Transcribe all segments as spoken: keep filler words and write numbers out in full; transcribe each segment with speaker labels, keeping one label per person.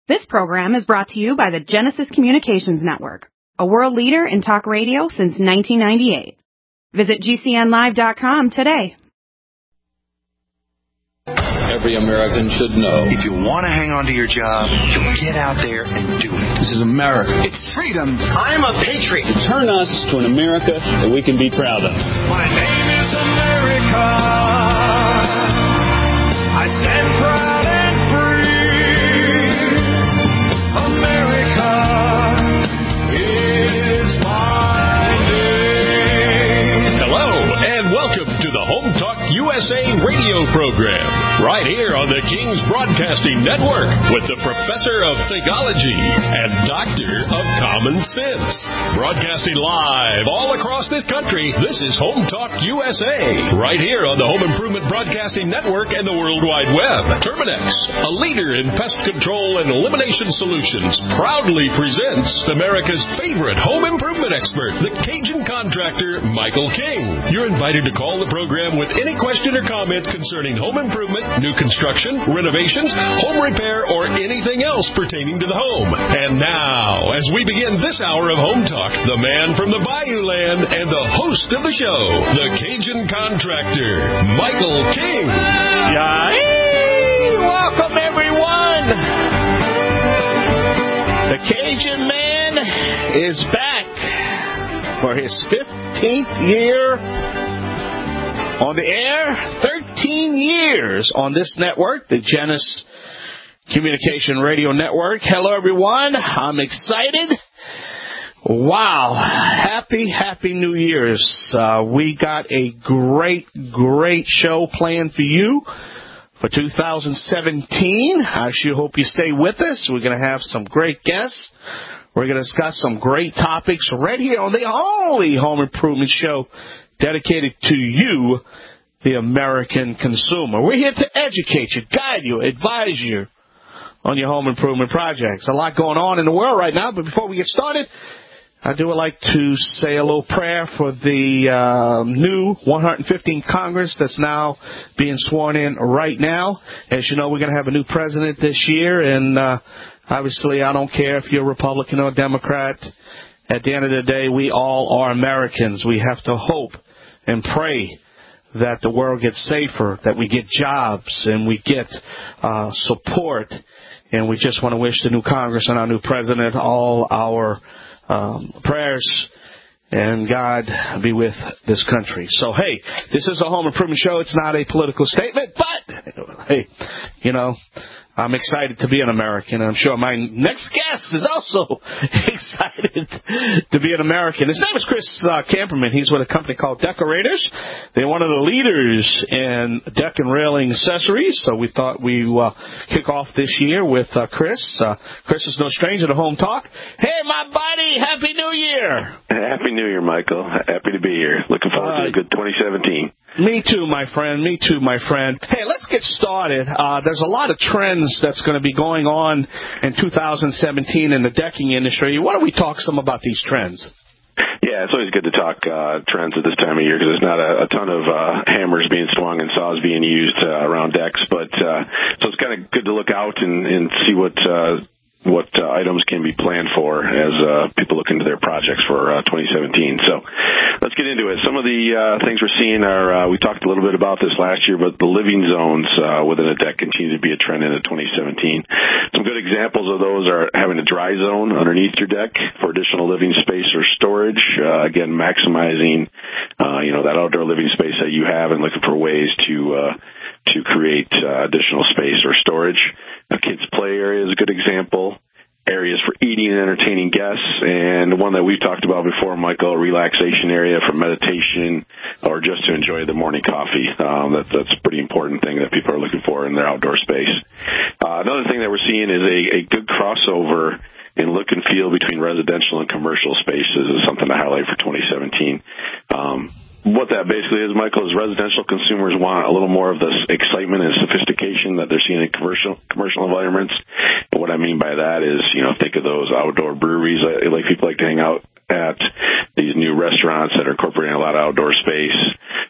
Speaker 1: This program is brought to you by the Genesis Communications Network, a world leader in talk radio since nineteen ninety-eight. Visit G C N live dot com today.
Speaker 2: Every American should know.
Speaker 3: If you want to hang on to your job, you get out there and do it.
Speaker 2: This is America.
Speaker 3: It's freedom. I'm a patriot.
Speaker 2: Turn us to an America that we can be proud of.
Speaker 4: My name is America. I stand proud and free. America is my name.
Speaker 5: Hello, and welcome to the Home Talk U S A radio program, right here on the King's Broadcasting Network with the Professor of Theology and Doctor of Common Sense. Broadcasting live all across this country, this is Home Talk U S A, right here on the Home Improvement Broadcasting Network and the World Wide Web. Terminex, a leader in pest control and elimination solutions, proudly presents America's favorite home improvement expert, the Cajun contractor, Michael King. You're invited to call the program with any question or comment concerning home improvement, new construction, renovations, home repair, or anything else pertaining to the home. And now, as we begin this hour of Home Talk, the man from the Bayou Land and the host of the show, the Cajun contractor, Michael King.
Speaker 6: Yay! Welcome, everyone. The Cajun man is back for his fifteenth year on the air, thirteen years on this network, the Genesis Communication Radio Network. Hello, everyone. I'm excited. Wow. Happy, happy New Year's. Uh, we got a great, great show planned for you for two thousand seventeen. I sure hope you stay with us. We're going to have some great guests. We're going to discuss some great topics right here on the only home improvement show dedicated to you, the American consumer. We're here to educate you, guide you, advise you on your home improvement projects. A lot going on in the world right now, but before we get started, I do like to say a little prayer for the uh, new one hundred fifteenth Congress that's now being sworn in right now. As you know, we're going to have a new president this year, and uh, obviously I don't care if you're Republican or Democrat. At the end of the day, we all are Americans. We have to hope and pray that the world gets safer, that we get jobs and we get uh, support. And we just want to wish the new Congress and our new president all our um, prayers. And God be with this country. So, hey, this is a home improvement show. It's not a political statement, but, hey, you know, I'm excited to be an American, and I'm sure my next guest is also excited to be an American. His name is Chris uh, Camperman. He's with a company called Decorators. They're one of the leaders in deck and railing accessories, so we thought we'd uh, kick off this year with uh, Chris. Uh, Chris is no stranger to Home Talk. Hey, my buddy, Happy New Year.
Speaker 7: Happy New Year, Michael. Happy to be here. Looking forward uh, to a good twenty seventeen.
Speaker 6: Me too, my friend. Me too, my friend. Hey, let's get started. Uh, there's a lot of trends that's going to be going on in two thousand seventeen in the decking industry. Why don't we talk some about these trends?
Speaker 7: Yeah, it's always good to talk uh, trends at this time of year because there's not a, a ton of uh, hammers being swung and saws being used uh, around decks. But uh, so it's kind of good to look out and, and see what uh, what uh, items can be planned for as uh, people look into their projects for uh, twenty seventeen. So let's get into it. Some of the uh, things we're seeing are, uh, we talked a little bit about this last year, but the living zones uh, within a deck continue to be a trend into twenty seventeen. Some good examples of those are having a dry zone underneath your deck for additional living space or storage. Uh, again, maximizing, uh, you know, that outdoor living space that you have and looking for ways to uh, to create uh, additional space or storage. A kids' play area is a good example. Areas for eating and entertaining guests, and one that we've talked about before, Michael, a relaxation area for meditation or just to enjoy the morning coffee. Um, that, that's a pretty important thing that people are looking for in their outdoor space. Uh, another thing that we're seeing is a, a good crossover in look and feel between residential and commercial spaces is something to highlight for twenty seventeen. Um, What that basically is, Michael, is residential consumers want a little more of this excitement and sophistication that they're seeing in commercial commercial environments. And what I mean by that is, you know, think of those outdoor breweries like people like to hang out at, these new restaurants that are incorporating a lot of outdoor space.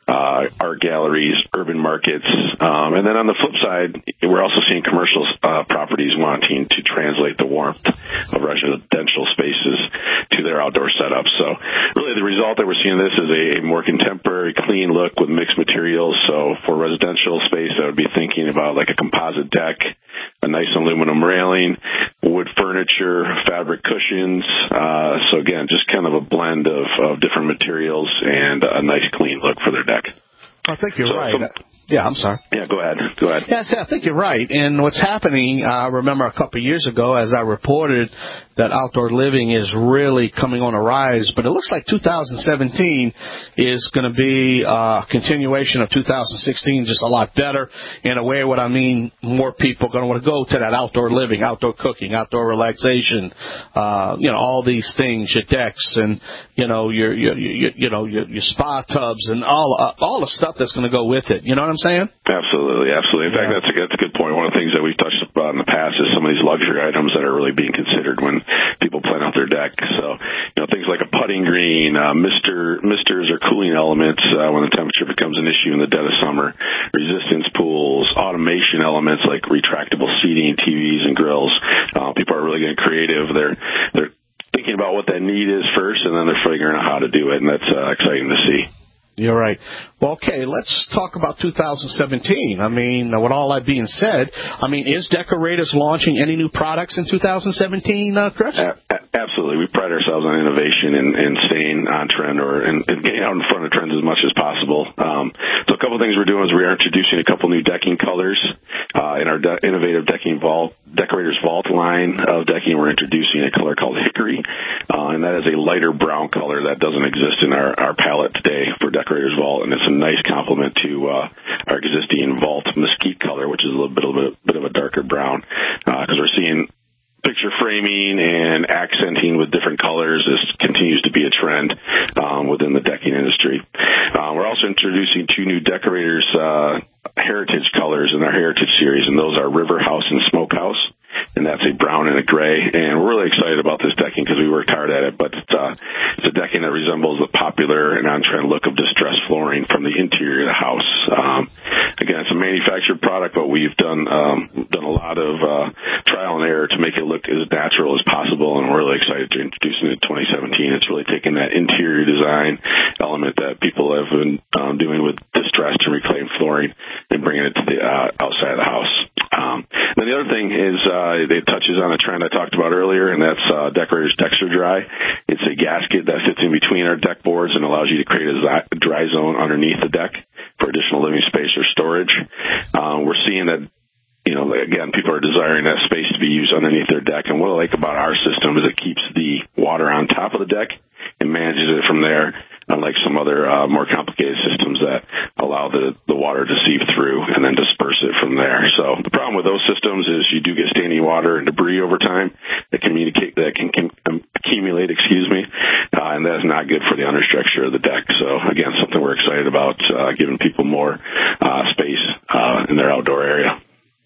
Speaker 7: uh, art galleries, urban markets. Um, and then on the flip side, we're also seeing commercial uh, properties wanting to translate the warmth of residential spaces to their outdoor setups. So really the result that we're seeing this is a, a more contemporary, clean look with mixed materials. So for residential space, I would be thinking about like a composite deck, a nice aluminum railing, wood furniture, fabric cushions. Uh, so again, just kind of a blend of, of different materials and a nice clean look for their deck.
Speaker 6: I think you're
Speaker 7: so,
Speaker 6: right.
Speaker 7: So,
Speaker 6: yeah, I'm sorry.
Speaker 7: Yeah, go ahead. Go ahead.
Speaker 6: Yes, I think you're right. And what's happening, I remember a couple of years ago, as I reported, that outdoor living is really coming on a rise. But it looks like two thousand seventeen is going to be a continuation of two thousand sixteen, just a lot better. In a way, what I mean, more people are going to want to go to that outdoor living, outdoor cooking, outdoor relaxation, uh, you know, all these things, your decks and, you know, your, your, your you know, your, your spa tubs and all, uh, all the stuff that's going to go with it. You know what I'm saying?
Speaker 7: Absolutely, absolutely. In fact,
Speaker 6: Yeah.
Speaker 7: that's a, that's a good point. One of the things that we've touched upon in the past is some of these luxury items that are really being considered when people plan out their deck. So, you know, things like a putting green, uh, mister, misters or cooling elements uh, when the temperature becomes an issue in the dead of summer, resistance pools, automation elements like retractable seating, T Vs, and grills. Uh, people are really getting creative. They're they're thinking about what that need is first, and then they're figuring out how to do it, and that's uh, exciting to see.
Speaker 6: You're right. Well, okay, let's talk about two thousand seventeen. I mean, with all that being said, I mean, is Decorators launching any new products in two thousand seventeen, uh, Chris?
Speaker 7: A- absolutely. We pride ourselves on innovation and, and staying on trend or and, and getting out in front of trends as much as possible. Um, so a couple of things we're doing is we are introducing a couple new decking colors. Uh, in our de- innovative decking vault, Decorators Vault line of decking, we're introducing a color called Hickory, uh, and that is a lighter brown color that doesn't exist in our, our palette today for Decorators Vault, and it's a nice complement to uh, our existing Vault Mesquite color, which is a little bit, a little bit of a darker brown, because uh, we're seeing picture framing and accenting with different colors. This continues to be a trend um, within the decking industry. Uh, we're also introducing two new Decorators uh, heritage colors in our Heritage series, and those are River House and Smokehouse, and that's a brown and a gray. And we're really excited about this decking because we worked hard at it, but it's, uh, it's a decking that resembles the popular and on-trend look of distressed flooring from the interior of the house. Um, again, it's a manufactured product, but we've done um, done a lot of uh, trial and error to make it look as natural as possible, and we're really excited to introduce it in twenty seventeen. It's really taking that interior design element that people have been um, doing with distressed and reclaimed flooring and bringing it to the uh, outside of the house. Um, then the other thing is uh, it touches on a trend I talked about earlier, and that's uh, Decorators Dexter Dry. It's a gasket that fits in between our deck boards and allows you to create a dry zone underneath the deck for additional living space or storage. Uh, we're seeing that, you know, again, people are desiring that space to be used underneath their deck, and what I like about our system is it keeps the water on top of the deck and manages it from there, unlike some other uh, more complicated systems that allow the, the water to seep through and then disperse it from there. So the problem with those systems is you do get standing water and debris over time that communicate that can, can accumulate, excuse me, uh, and that's not good for the understructure of the deck. So again, something we're excited about, uh, giving people more uh, space uh, in their outdoor area.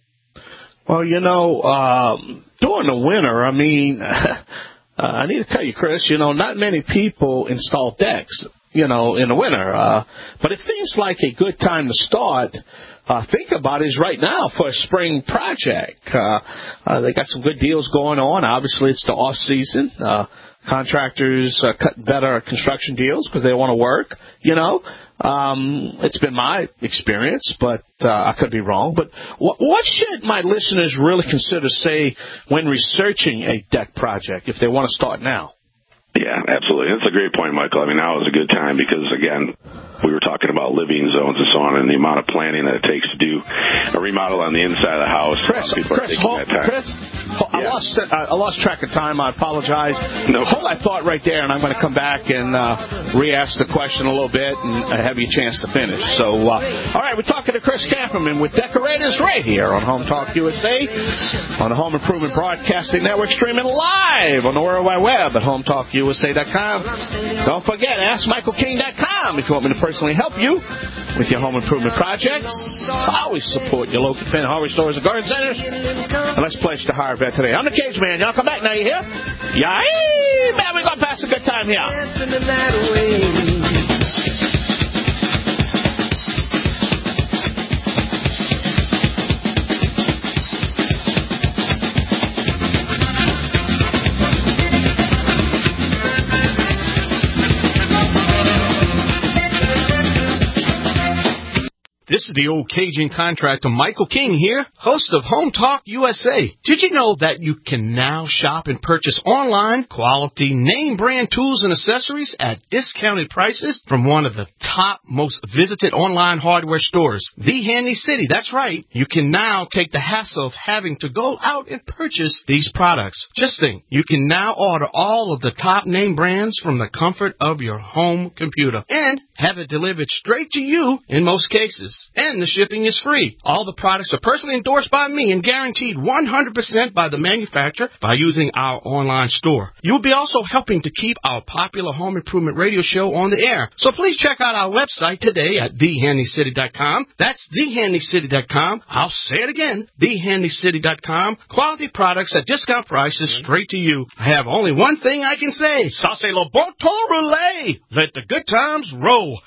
Speaker 6: Well, you know, um, during the winter, I mean, uh, I need to tell you, Chris, you know, not many people install decks, you know, in the winter. Uh, but it seems like a good time to start. Uh, think about it is right now for a spring project. Uh, uh, they got some good deals going on. Obviously, it's the off season. Uh, contractors uh, cut better construction deals because they want to work, you know. Um, it's been my experience, but uh, I could be wrong. But what, what should my listeners really consider, say, when researching a deck project if they want to start now?
Speaker 7: Yeah, absolutely. That's a great point, Michael. I mean, now is a good time because, again, we were talking about living zones and so on and the amount of planning that it takes to do a remodel on the inside of the house.
Speaker 6: Chris, Chris, hold, Chris hold,
Speaker 7: yeah.
Speaker 6: I, lost, uh, I lost track of time. I apologize.
Speaker 7: No
Speaker 6: hold that thought right there, and I'm going to come back and uh, re-ask the question a little bit and uh, have you a chance to finish. So, uh, all right, we're talking to Chris Camperman with Decorators right here on Home Talk U S A, on the Home Improvement Broadcasting Network, streaming live on the World Wide Web at home talk U S A dot com. Don't forget, ask michael king dot com if you want me to personally help you with your home improvement projects. Always support your local independent hardware stores and garden centers. And let's pledge to hire vet today. I'm the Cage Man. Y'all come back now, you hear? Yeah, man, we're going to pass a good time here. the old Cajun contractor Michael King here, host of Home Talk U S A. Did you know that you can now shop and purchase online quality name brand tools and accessories at discounted prices from one of the top most visited online hardware stores, The Handy City? That's right. You can now take the hassle of having to go out and purchase these products. Just think, you can now order all of the top name brands from the comfort of your home computer and have it delivered straight to you in most cases. And the shipping is free. All the products are personally endorsed by me and guaranteed one hundred percent by the manufacturer by using our online store. You'll be also helping to keep our popular home improvement radio show on the air. So please check out our website today at the handy city dot com. That's the handy city dot com. I'll say it again, the handy city dot com. Quality products at discount prices straight to you. I have only one thing I can say. Ça c'est le bon temps roulé. Let the good times roll.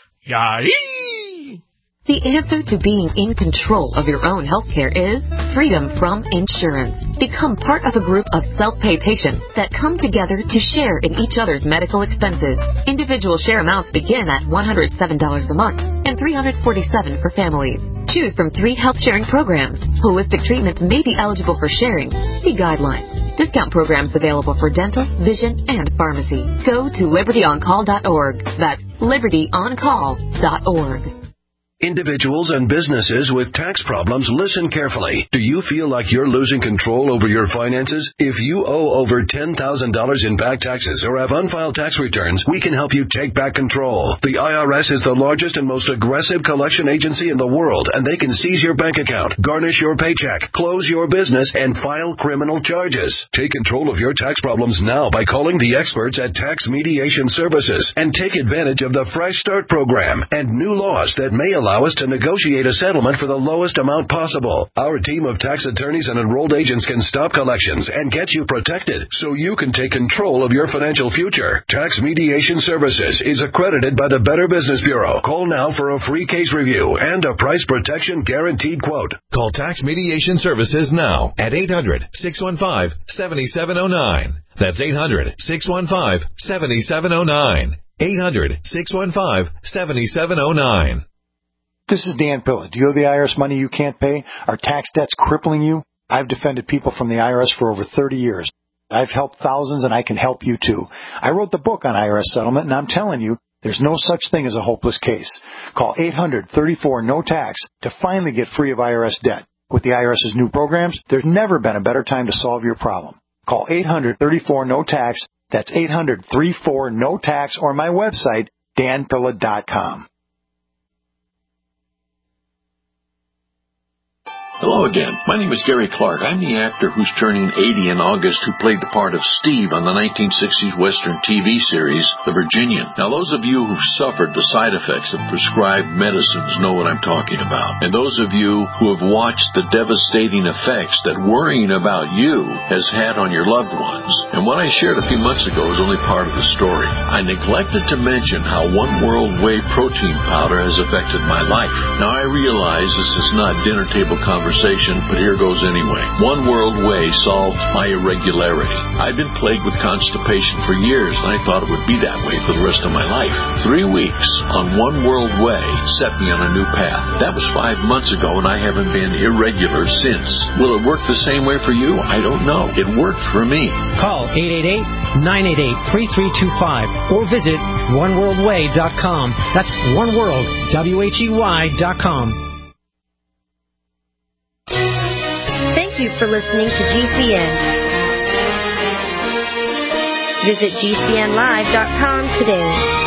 Speaker 6: Yay!
Speaker 8: The answer to being in control of your own healthcare is freedom from insurance. Become part of a group of self-pay patients that come together to share in each other's medical expenses. Individual share amounts begin at one hundred seven dollars a month and three hundred forty-seven dollars for families. Choose from three health sharing programs. Holistic treatments may be eligible for sharing. See guidelines. Discount programs available for dental, vision, and pharmacy. Go to liberty on call dot org. That's liberty on call dot org.
Speaker 9: Individuals and businesses with tax problems, listen carefully. Do you feel like you're losing control over your finances? If you owe over ten thousand dollars in back taxes or have unfiled tax returns, we can help you take back control. The I R S is the largest and most aggressive collection agency in the world, and they can seize your bank account, garnish your paycheck, close your business, and file criminal charges. Take control of your tax problems now by calling the experts at Tax Mediation Services and take advantage of the Fresh Start program and new laws that may allow us to negotiate a settlement for the lowest amount possible. Our team of tax attorneys and enrolled agents can stop collections and get you protected so you can take control of your financial future. Tax Mediation Services is accredited by the Better Business Bureau. Call now for a free case review and a price protection guaranteed quote.
Speaker 10: Call Tax Mediation Services now at eight hundred, six one five, seven seven zero nine. That's eight hundred, six one five, seven seven zero nine. eight hundred, six one five, seven seven zero nine.
Speaker 11: This is Dan Pilla. Do you owe the I R S money you can't pay? Are tax debts crippling you? I've defended people from the I R S for over thirty years. I've helped thousands, and I can help you too. I wrote the book on I R S settlement, and I'm telling you, there's no such thing as a hopeless case. Call eight hundred, thirty-four, no tax to finally get free of I R S debt. With the IRS's new programs, there's never been a better time to solve your problem. Call eight hundred, thirty-four, no tax. That's eight hundred, thirty-four, no tax, or my website, dan pilla dot com.
Speaker 12: Hello again. My name is Gary Clark. I'm the actor who's turning eighty in August who played the part of Steve on the nineteen sixties Western T V series, The Virginian. Now, those of you who've suffered the side effects of prescribed medicines know what I'm talking about. And those of you who have watched the devastating effects that worrying about you has had on your loved ones. And what I shared a few months ago is only part of the story. I neglected to mention how One World Whey protein powder has affected my life. Now, I realize this is not dinner table conversation, but here goes anyway. One World Whey solved my irregularity. I've been plagued with constipation for years, and I thought it would be that way for the rest of my life. Three weeks on One World Whey set me on a new path. That was five months ago, and I haven't been irregular since. Will it work the same way for you? I don't know. It worked for me.
Speaker 13: Call eight eight eight, nine eight eight, three three two five or visit one world way dot com. That's One World, W H E Y dot com.
Speaker 14: Thank you for listening to G C N. Visit G C N live dot com today.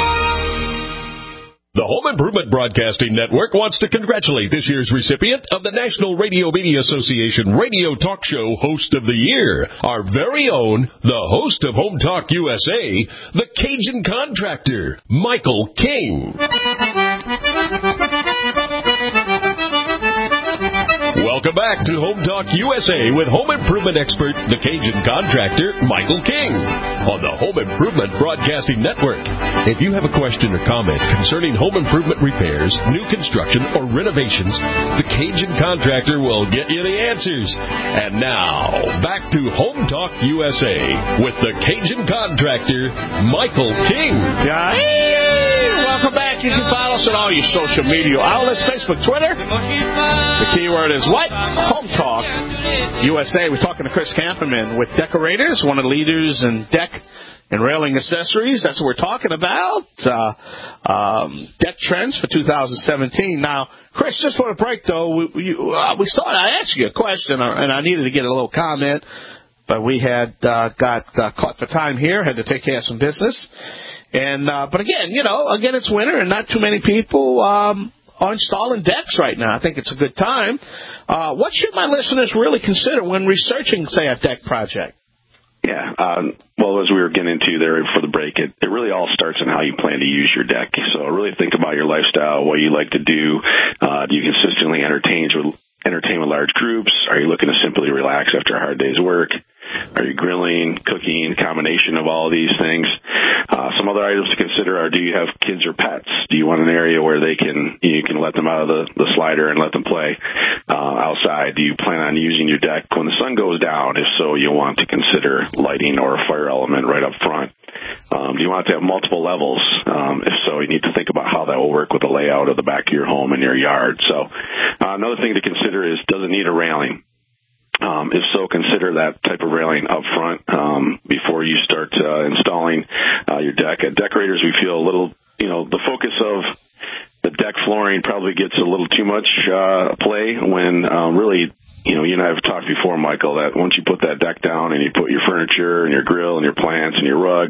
Speaker 5: The Home Improvement Broadcasting Network wants to congratulate this year's recipient of the National Radio Media Association Radio Talk Show Host of the Year, our very own, the host of Home Talk U S A, the Cajun Contractor, Michael King. Welcome back to Home Talk U S A with home improvement expert, the Cajun Contractor, Michael King, on the Home Improvement Broadcasting Network. If you have a question or comment concerning home improvement repairs, new construction, or renovations, the Cajun Contractor will get you the answers. And now, back to Home Talk U S A with the Cajun Contractor, Michael King.
Speaker 6: Hey, welcome welcome back. You can follow us on all your social media outlets, Facebook, Twitter. The keyword is what? Home Talk U S A. We're talking to Chris Camperman with Decorators, one of the leaders in deck and railing accessories. That's what we're talking about. Uh, um, deck trends for two thousand seventeen. Now, Chris, just for a break, though, we, we, uh, we started, I asked you a question, and I needed to get a little comment, but we had uh, got uh, caught for time here, had to take care of some business. And uh, but again, you know, again, it's winter, and not too many people um, are installing decks right now. I think it's a good time. Uh, what should my listeners really consider when researching, say, a deck project?
Speaker 7: Yeah. Um, well, as we were getting into there for the break, it, it really all starts on how you plan to use your deck. So really think about your lifestyle, what you like to do. Uh, do you consistently entertain with, entertain with large groups? Are you looking to simply relax after a hard day's work? Are you grilling, cooking, combination of all of these things? Uh, some other items to consider are, do you have kids or pets? Do you want an area where they can, you can let them out of the, the slider and let them play uh, outside? Do you plan on using your deck when the sun goes down? If so, you'll want to consider lighting or a fire element right up front. Um, do you want it to have multiple levels? Um, if so, you need to think about how that will work with the layout of the back of your home and your yard. So uh, another thing to consider is, does it need a railing? Um, if so, consider that type of railing up front um, before you start uh, installing uh, your deck. At Decorators, we feel a little, you know, the focus of the deck flooring probably gets a little too much uh, play when um, really, you know, you and I have talked before, Michael, that once you put that deck down and you put your furniture and your grill and your plants and your rug,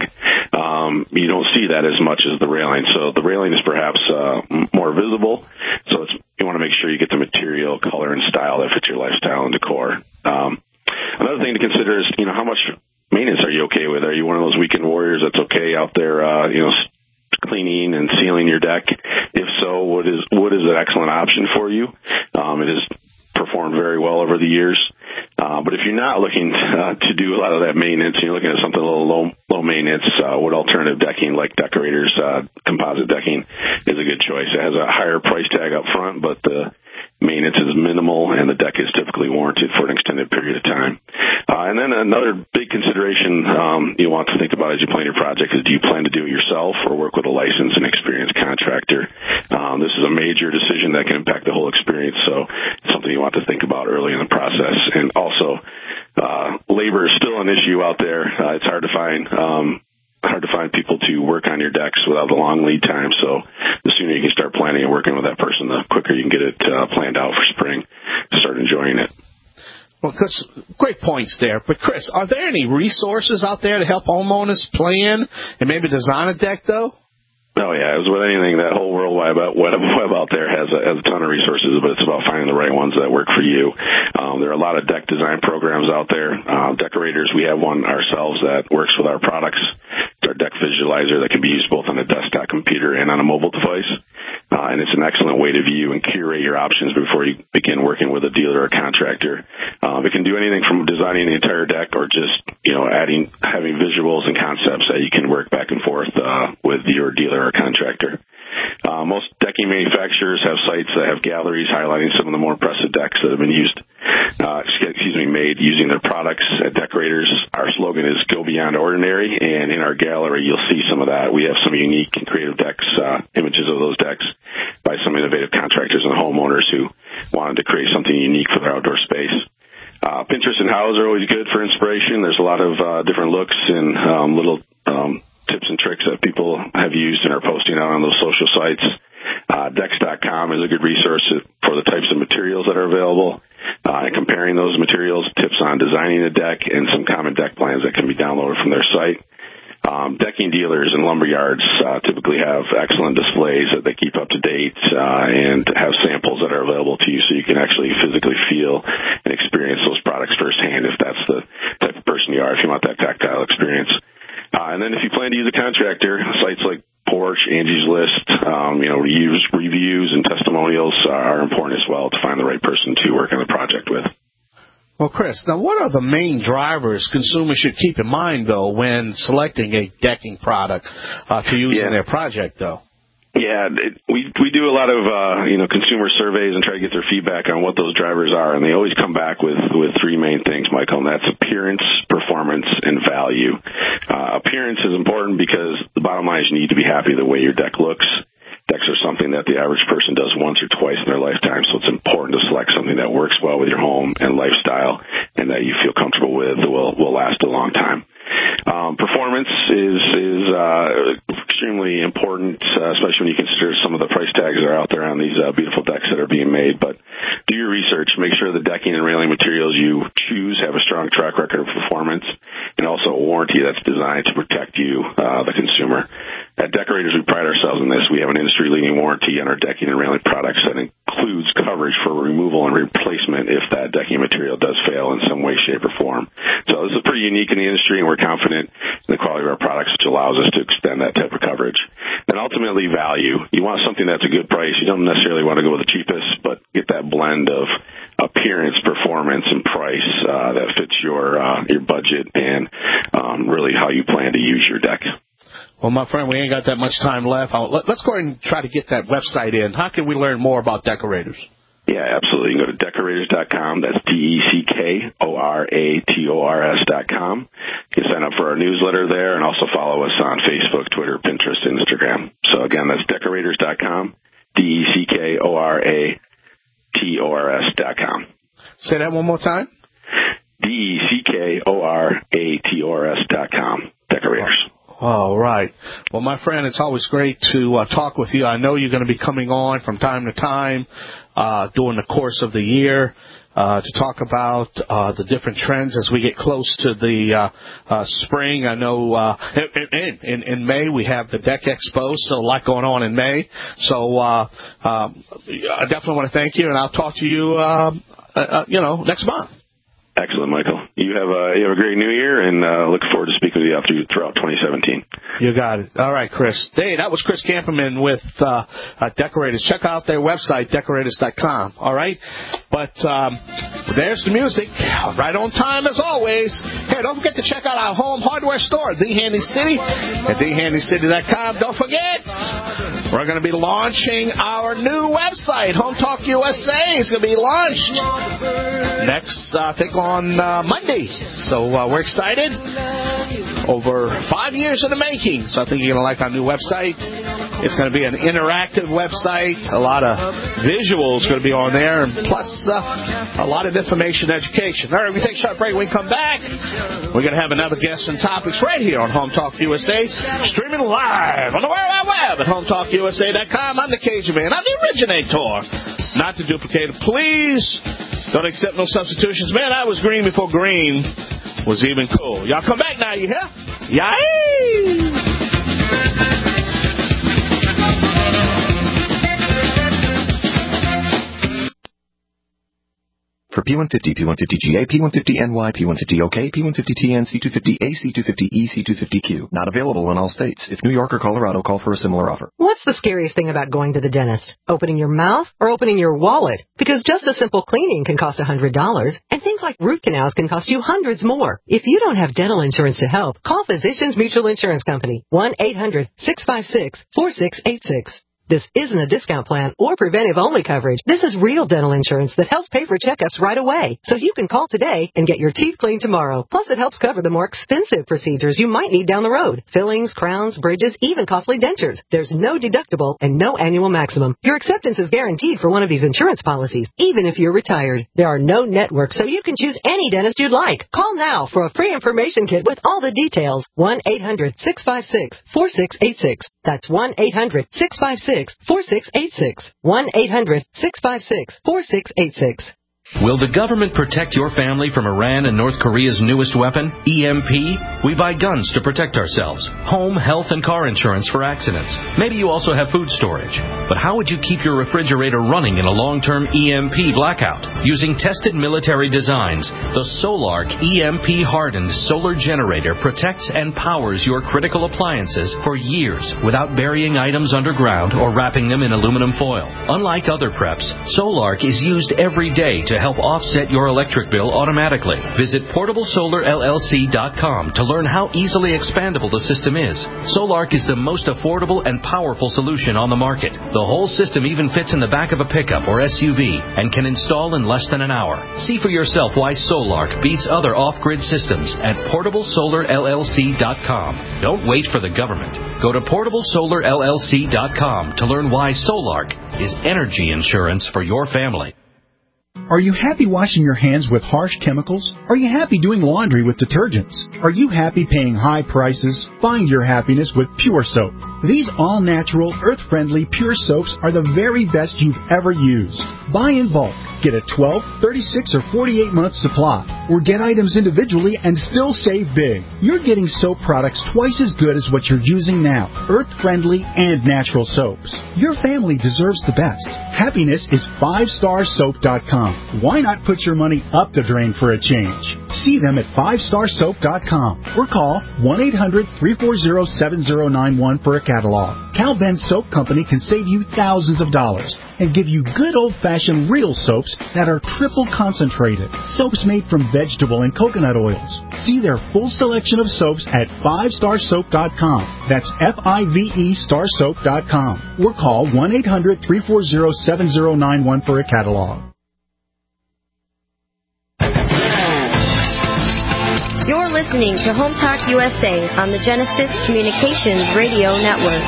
Speaker 7: um, you don't see that as much as the railing. So the railing is perhaps uh, more visible. So it's, you want to make sure you get the material, color, and style that fits your lifestyle and decor. Um, another thing to consider is, you know, how much maintenance are you okay with? Are you one of those weekend warriors that's okay out there, uh, you know, cleaning and sealing your deck? If so, wood is wood is an excellent option for you. Um, it has performed very well over the years. Uh, but if you're not looking uh, to do a lot of that maintenance, and you're looking at something a little low, low maintenance, uh, wood alternative decking like Decorators uh, composite decking is a good choice. It has a higher price tag up front, but the maintenance is minimal, and the deck is typically warranted for an extended period of time. Uh, and then another big consideration um, you want to think about as you plan your project is, do you plan to do it yourself or work with a licensed and experienced contractor? Um, this is a major decision that can impact the whole experience, so it's something you want to think about early in the process. And also, uh, labor is still an issue out there. Uh, it's hard to find um, hard to find people to work on your decks without the long lead time. So the sooner you can start planning and working with that person, the quicker you can get it uh, planned out for spring to start enjoying it.
Speaker 6: Well, Chris, great points there. But, Chris, are there any resources out there to help homeowners plan and maybe design a deck, though?
Speaker 7: Oh, yeah. As with anything, that whole World Wide Web, web out there has a, has a ton of resources, but it's about finding the right ones that work for you. Um, there are a lot of deck design programs out there. Uh, Decorators, we have one ourselves that works with our products. It's our deck visualizer that can be used both on a desktop computer and on a mobile device. Uh, and it's an excellent way to view and curate your options before you begin working with a dealer or contractor. Um, it can do anything from designing the entire deck or just, you know, adding, having visuals and concepts that you can work back and forth uh, with your dealer or contractor. Uh, most decking manufacturers have sites that have galleries highlighting some of the more impressive decks that have been used, uh, excuse me, made using their products. At Decorators, our slogan is "Go Beyond Ordinary," and in our gallery, you'll see some of that. We have some unique and creative decks, uh, images of those decks by some innovative contractors and homeowners who wanted to create something unique for their outdoor space. Uh, Pinterest and Houzz are always good for inspiration. There's a lot of uh, different looks and um, little um, tips and tricks that people have used and are posting out on those social sites. Uh, Decks dot com is a good resource for the types of materials that are available, uh, and comparing those materials, tips on designing a deck, and some common deck plans that can be downloaded from their site. Um, decking dealers and lumber yards uh, typically have excellent displays that they keep up to date uh, and have samples that are available to you so you can actually physically feel and experience those products firsthand if that's the type of person you are, if you want that tactile experience. Uh, and then if you plan to use a contractor, sites like Porch, Angie's List, um, you know, reviews, reviews and testimonials are important as well to find the right person to work on the project with.
Speaker 6: Well, Chris, now what are the main drivers consumers should keep in mind, though, when selecting a decking product uh, to use
Speaker 7: yeah.
Speaker 6: in their project, though?
Speaker 7: Yeah, it, we we do a lot of uh, you know consumer surveys and try to get their feedback on what those drivers are, and they always come back with with three main things, Michael, and that's appearance, performance, and value. Uh, appearance is important because the bottom line is you need to be happy the way your deck looks. that the average person does once or twice in their lifetime, so it's important to select something that works well with your home and lifestyle and that you feel comfortable with that will, will last a long time. Um, performance is is uh, extremely important, uh, especially when you consider some of the price tags that are out there on these uh, beautiful decks that are being made. But do your research. Make sure the decking and railing materials you choose have a strong track record of performance and also a warranty that's designed to protect you, uh, the consumer. At Decorators, we pride ourselves in this. We have an industry-leading warranty on our decking and railing products that includes coverage for removal and replacement if that decking material does fail in some way, shape, or form. So this is pretty unique in the industry, and we're confident in the quality of our products, which allows us to extend that type of coverage. And ultimately, value. You want something that's a good price. You don't necessarily want to go with the cheapest, but get that blend of appearance, performance, and price uh, that fits your uh, your budget and um, really how you plan to use your deck.
Speaker 6: Well, my friend, we ain't got that much time left. I'll, let, let's go ahead and try to get that website in. How can we learn more about Decorators?
Speaker 7: Yeah, absolutely. You can go to decorators dot com. That's D E C K O R A T O R S dot com. You can sign up for our newsletter there and also follow us on Facebook, Twitter, Pinterest, and Instagram. So, again, that's decorators dot com, D E C K O R A T O R S dot com.
Speaker 6: Say that one more time.
Speaker 7: D E C K O R A T O R S dot com. Decorators.
Speaker 6: All right. Well, my friend, it's always great to uh, talk with you. I know you're going to be coming on from time to time uh, during the course of the year uh, to talk about uh, the different trends as we get close to the uh, uh, spring. I know uh, in, in, in May we have the Deck Expo, so a lot going on in May. So uh, um, I definitely want to thank you, and I'll talk to you, uh, uh, you know, next month.
Speaker 7: Excellent, Michael. You have a, you have a great new year, and uh, look forward to speaking with you after throughout twenty seventeen.
Speaker 6: You got it. All right, Chris. Hey, that was Chris Camperman with uh, uh, Decorators. Check out their website, decorators dot com. All right? But um, there's the music. Right on time, as always. Hey, don't forget to check out our home hardware store, The Handy City, at the handy city dot com. Don't forget, we're going to be launching our new website, Home Talk U S A. It's going to be launched next, uh, I think, on uh, Monday. So uh, we're excited. Over five years in the making. So I think you're going to like our new website. It's going to be an interactive website. A lot of visuals going to be on there. And plus uh, a lot of information and education. All right, we take a short break. When we come back, we're going to have another guest and topics right here on Home Talk U S A. Streaming live on the World Wide Web at home talk U S A dot com. I'm the Cajun Man. I'm the originator. Not to duplicate it. Please don't accept no substitutions. Man, I was green before green was even cool. Y'all come back now, you hear? Yay!
Speaker 15: For P one fifty, P one fifty G A, P one fifty N Y, P one fifty O K, P one fifty T N, C two fifty A, C two fifty E, C two fifty Q. Not available in all states. If New York or Colorado, call for a similar offer.
Speaker 16: What's the scariest thing about going to the dentist? Opening your mouth or opening your wallet? Because just a simple cleaning can cost one hundred dollars, and things like root canals can cost you hundreds more. If you don't have dental insurance to help, call Physicians Mutual Insurance Company, one eight hundred six five six four six eight six. This isn't a discount plan or preventive-only coverage. This is real dental insurance that helps pay for checkups right away. So you can call today and get your teeth cleaned tomorrow. Plus, it helps cover the more expensive procedures you might need down the road. Fillings, crowns, bridges, even costly dentures. There's no deductible and no annual maximum. Your acceptance is guaranteed for one of these insurance policies, even if you're retired. There are no networks, so you can choose any dentist you'd like. Call now for a free information kit with all the details. one eight hundred six five six four six eight six. That's one eight hundred six five six four six eight six. one eight hundred six five six four six eight six.
Speaker 17: Will the government protect your family from Iran and North Korea's newest weapon, E M P? We buy guns to protect ourselves, home, health, and car insurance for accidents. Maybe you also have food storage. But how would you keep your refrigerator running in a long-term E M P blackout? Using tested military designs, the Solark E M P-hardened solar generator protects and powers your critical appliances for years without burying items underground or wrapping them in aluminum foil. Unlike other preps, Solark is used every day to to help offset your electric bill automatically. Visit portable solar L L C dot com to learn how easily expandable the system is. Solark is the most affordable and powerful solution on the market. The whole system even fits in the back of a pickup or S U V and can install in less than an hour. See for yourself why Solark beats other off-grid systems at portable solar L L C dot com. Don't wait for the government. Go to portable solar L L C dot com to learn why Solark is energy insurance for your family.
Speaker 18: Are you happy washing your hands with harsh chemicals? Are you happy doing laundry with detergents? Are you happy paying high prices? Find your happiness with Pure Soap. These all-natural, earth-friendly Pure Soaps are the very best you've ever used. Buy in bulk. Get a twelve, thirty-six, or forty-eight month supply. Or get items individually and still save big. You're getting soap products twice as good as what you're using now. Earth-friendly and natural soaps. Your family deserves the best. Happiness is five star soap dot com. Why not put your money up the drain for a change? See them at five star soap dot com or call one eight hundred, three four zero, seven zero nine one for a catalog. Cal Ben Soap Company can save you thousands of dollars and give you good old-fashioned real soaps that are triple concentrated. Soaps made from vegetable and coconut oils. See their full selection of soaps at five star soap dot com. That's F I V E star soap dot com. Or call one eight hundred, three four zero, seven zero nine one for a catalog.
Speaker 14: You're listening to Home Talk U S A on the Genesis Communications Radio Network.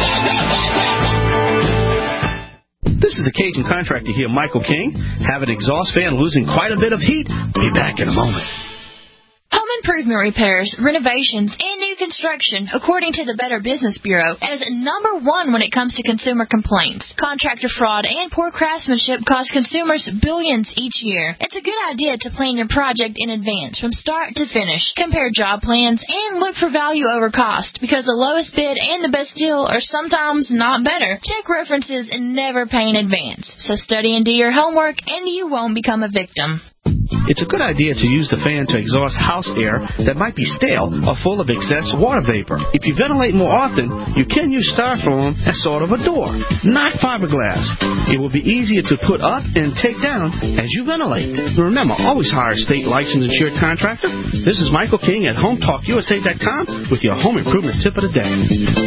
Speaker 6: This is the Cajun Contractor here, Michael King. Have an exhaust fan losing quite a bit of heat? Be back in a moment.
Speaker 19: Home improvement repairs, renovations, and new construction, according to the Better Business Bureau, is number one when it comes to consumer complaints. Contractor fraud and poor craftsmanship cost consumers billions each year. It's a good idea to plan your project in advance from start to finish. Compare job plans and look for value over cost, because the lowest bid and the best deal are sometimes not better. Check references and never pay in advance. So study and do your homework, and you won't become a victim.
Speaker 6: It's a good idea to use the fan to exhaust house air that might be stale or full of excess water vapor. If you ventilate more often, you can use styrofoam as sort of a door, not fiberglass. It will be easier to put up and take down as you ventilate. Remember, always hire a state licensed insured contractor. This is Michael King at home talk U S A dot com with your home improvement tip of the day.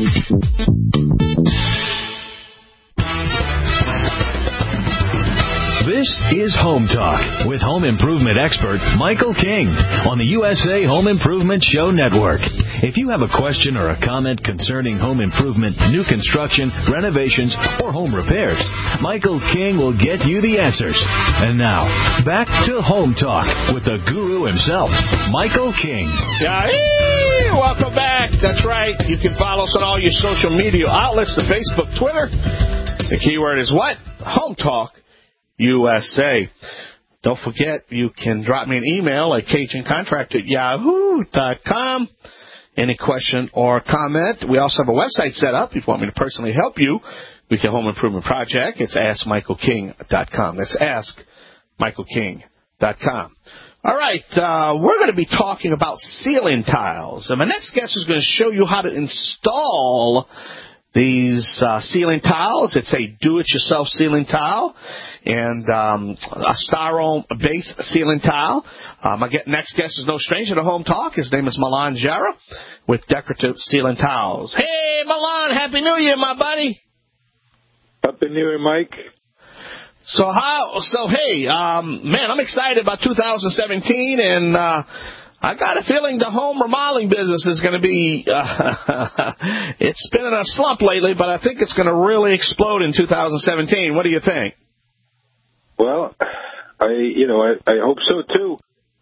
Speaker 10: This is Home Talk with home improvement expert Michael King on the U S A Home Improvement Show Network. If you have a question or a comment concerning home improvement, new construction, renovations, or home repairs, Michael King will get you the answers. And now, back to Home Talk with the guru himself, Michael King.
Speaker 6: Yeah, welcome back. That's right. You can follow us on all your social media outlets, the Facebook, Twitter. The keyword is what? Home Talk U S A. Don't forget, you can drop me an email at cajun contractor at yahoo dot com. Any question or comment. We also have a website set up if you want me to personally help you with your home improvement project. It's ask michael king dot com. That's ask michael king dot com. All right, uh, we're going to be talking about ceiling tiles. And my next guest is going to show you how to install these uh, ceiling tiles. It's a do-it-yourself ceiling tile and um, a styrofoam-based ceiling tile. Uh, my next guest is no stranger to Home Talk. His name is Milan Jara with Decorative Ceiling Tiles. Hey, Milan, Happy New Year, my buddy.
Speaker 20: Happy New Year, Mike.
Speaker 6: So how? So hey, um, man, I'm excited about two thousand seventeen, and uh, I got a feeling the home remodeling business is going to be, uh, it's been in a slump lately, but I think it's going to really explode in two thousand seventeen. What do you think?
Speaker 20: Well, I, you know, I, I hope so too.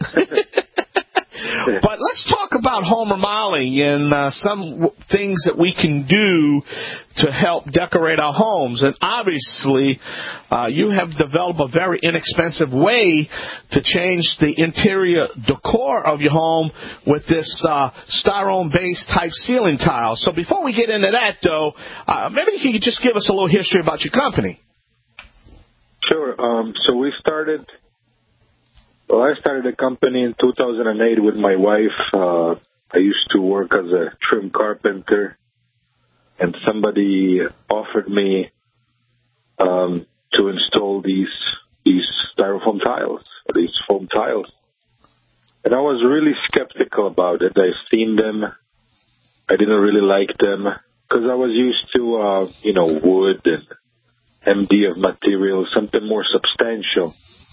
Speaker 6: But let's talk about home remodeling and uh, some things that we can do to help decorate our homes. And obviously, uh, you have developed a very inexpensive way to change the interior decor of your home with this uh, styrofoam-based type ceiling tile. So before we get into that, though, uh, maybe you could just give us a little history about your company.
Speaker 20: Sure. Um, so we started... Well, I started a company in two thousand eight with my wife. Uh, I used to work as a trim carpenter, and somebody offered me um, to install these these styrofoam tiles. these foam tiles. And I was really skeptical about it. I've seen them. I didn't really like them because I was used to, uh, you know, wood and M D F material, something more substantial.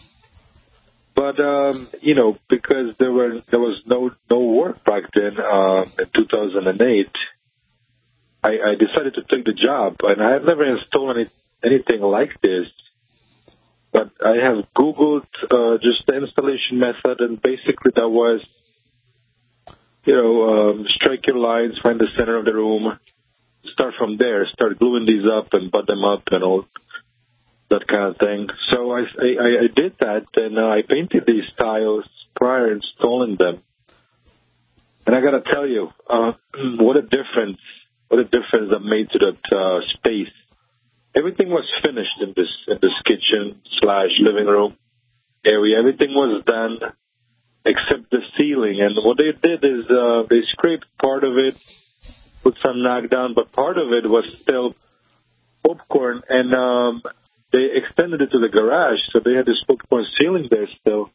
Speaker 20: But, um, you know, because there were there was no, no work back then uh, in two thousand eight, I, I decided to take the job. And I have never installed any, anything like this. But I have Googled uh, just the installation method, and basically that was, you know, um, strike your lines, find the center of the room, start from there, start gluing these up and butt them up and all that kind of thing. So I, I, I did that, and uh, I painted these tiles prior to installing them. And I got to tell you, uh, what a difference, what a difference that made to that uh, space. Everything was finished in this in this kitchen slash living room area. Everything was done except the ceiling. And what they did is uh, they scraped part of it, put some knockdown, but part of it was still popcorn. And um, they extended it to the garage, so they had this popcorn ceiling there still.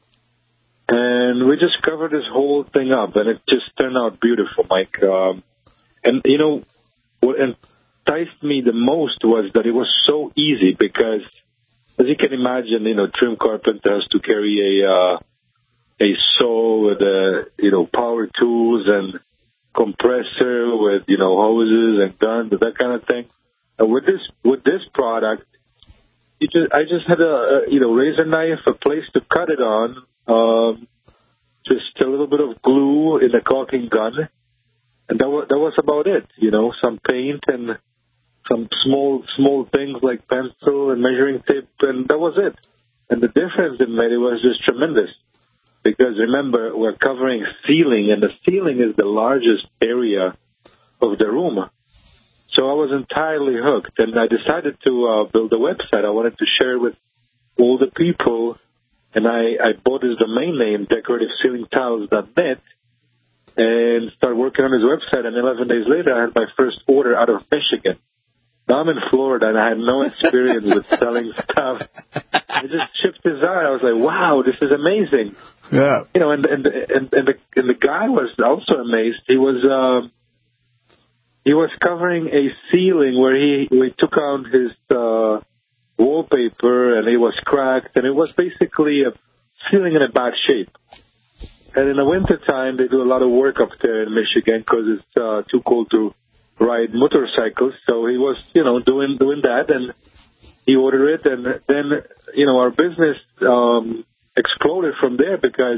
Speaker 20: And we just covered this whole thing up, and it just turned out beautiful, Mike. Um, and, you know, what enticed me the most was that it was so easy because, as you can imagine, you know, trim carpenter has to carry a uh, a saw with, uh, you know, power tools and compressor with, you know, hoses and guns, that kind of thing. And with this with this product, you just, I just had a, a, you know, razor knife, a place to cut it on, um, just a little bit of glue in a caulking gun, and that was, that was about it, you know, some paint and some small small things like pencil and measuring tape, and that was it. And the difference it made, it was just tremendous. Because remember, we're covering ceiling, and the ceiling is the largest area of the room. So I was entirely hooked, and I decided to uh, build a website. I wanted to share it with all the people, and I, I bought his domain name, decorative ceiling tiles dot net, and started working on his website. And eleven days later, I had my first order out of Michigan. Now I'm in Florida, and I had no experience with selling stuff. I just shipped his out. I was like, wow, this is amazing.
Speaker 6: Yeah.
Speaker 20: You know, and and and, and, the, and the guy was also amazed. He was um, he was covering a ceiling where he, he took out his uh, wallpaper, and it was cracked, and it was basically a ceiling in a bad shape. And in the wintertime, they do a lot of work up there in Michigan because it's uh, too cold to ride motorcycles. So he was, you know, doing doing that, and he ordered it, and then, you know, our business um, exploded from there because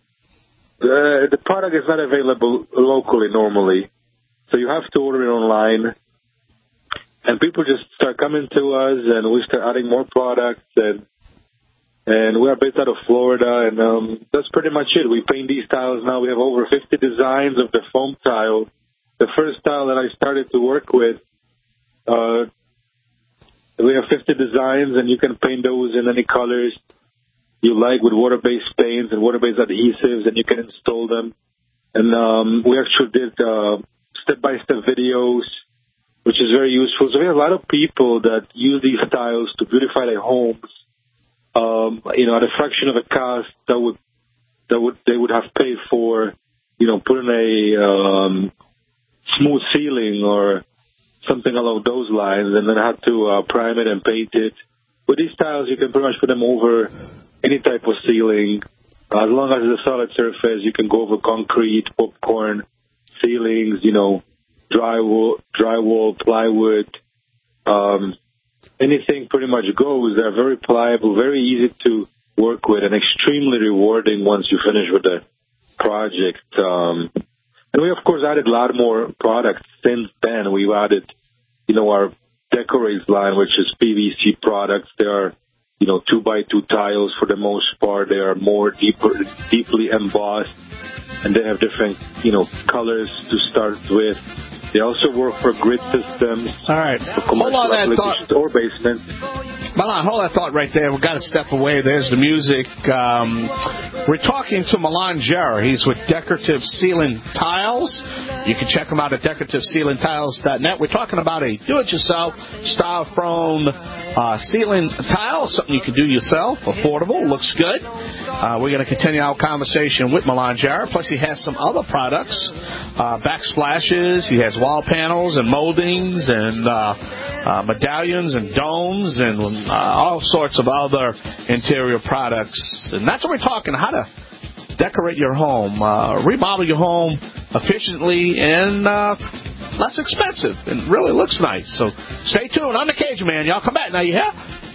Speaker 20: uh, the product is not available locally normally. So you have to order it online, and people just start coming to us, and we start adding more products, and and we are based out of Florida, and um, that's pretty much it. We paint these tiles now. We have over fifty designs of the foam tile. The first tile that I started to work with, uh, we have fifty designs, and you can paint those in any colors you like with water-based paints and water-based adhesives, and you can install them. And um, we actually did uh, step-by-step videos, which is very useful. So we have a lot of people that use these tiles to beautify their homes, um, you know, at a fraction of a cost that would that would they would have paid for, you know, putting a um, smooth ceiling or something along those lines, and then have to uh, prime it and paint it. With these tiles, you can pretty much put them over any type of ceiling. Uh, as long as it's a solid surface, you can go over concrete, popcorn, ceilings, you know, drywall, drywall, plywood, um, anything pretty much goes. They're very pliable, very easy to work with, and extremely rewarding once you finish with the project. Um, and we, of course, added a lot more products since then. We've added, you know, our Decorates line, which is P V C products. They are, you know, two by two tiles for the most part. They are more deeper, deeply embossed, and they have different, you know, colors to start with. They also work for grid systems.
Speaker 6: All right.
Speaker 20: For commercial applications or basements.
Speaker 6: Milan, hold that thought right there. We've got to step away. There's the music. Um, we're talking to Milan Jarrah. He's with Decorative Ceiling Tiles. You can check him out at decorative ceiling tiles dot net. We're talking about a do-it-yourself styrofoam uh, ceiling tile, something you can do yourself, affordable, looks good. Uh, we're going to continue our conversation with Milan Jarrah. Plus, he has some other products, uh, backsplashes. He has wall panels and moldings and uh, uh, medallions and domes and uh, all sorts of other interior products. And that's what we're talking, how to decorate your home, uh, remodel your home efficiently and uh, less expensive, and really looks nice. So stay tuned. I'm the Cajun Man. Y'all come back now. You hear?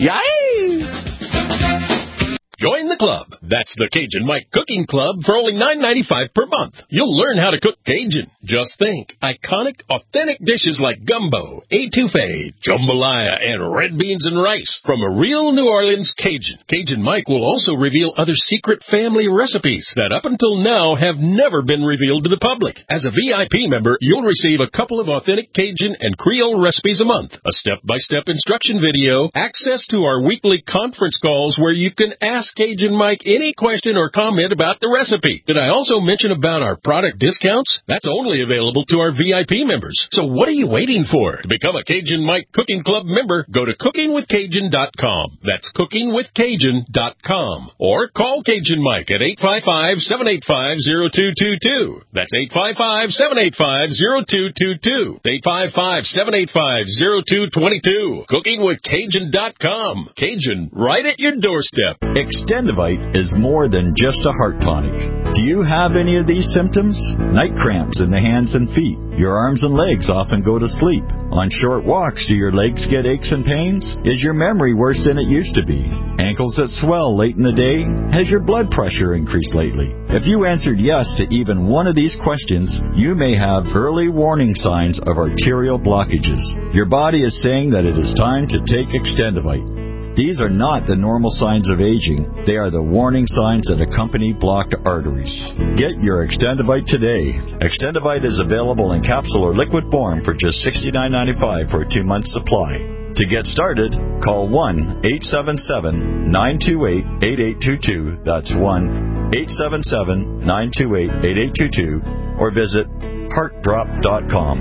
Speaker 6: Yay!
Speaker 5: Join the club. That's the Cajun Mike Cooking Club for only nine ninety-five per month. You'll learn how to cook Cajun. Just think, iconic, authentic dishes like gumbo, etouffee, jambalaya, and red beans and rice from a real New Orleans Cajun. Cajun Mike will also reveal other secret family recipes that up until now have never been revealed to the public. As a V I P member, you'll receive a couple of authentic Cajun and Creole recipes a month, a step-by-step instruction video, access to our weekly conference calls where you can ask Cajun Mike any question or comment about the recipe. Did I also mention about our product discounts? That's only available to our V I P members. So what are you waiting for? To become a Cajun Mike Cooking Club member, go to cooking with cajun dot com. That's cooking with cajun dot com. Or call Cajun Mike at eight five five, seven eight five, zero two two two. That's eight five five, seven eight five, zero two two two. eight five five, seven eight five, zero two two two. cooking with cajun dot com. Cajun, right at your doorstep.
Speaker 21: Extendivite is more than just a heart tonic. Do you have any of these symptoms? Night cramps in the hands and feet. Your arms and legs often go to sleep. On short walks, do your legs get aches and pains? Is your memory worse than it used to be? Ankles that swell late in the day? Has your blood pressure increased lately? If you answered yes to even one of these questions, you may have early warning signs of arterial blockages. Your body is saying that it is time to take Extendivite. These are not the normal signs of aging. They are the warning signs that accompany blocked arteries. Get your Extendivite today. Extendivite is available in capsule or liquid form for just sixty-nine ninety-five for a two-month supply. To get started, call one eight seven seven, nine two eight, eight eight two two. That's one eight seven seven, nine two eight, eight eight two two. Or visit heart drop dot com.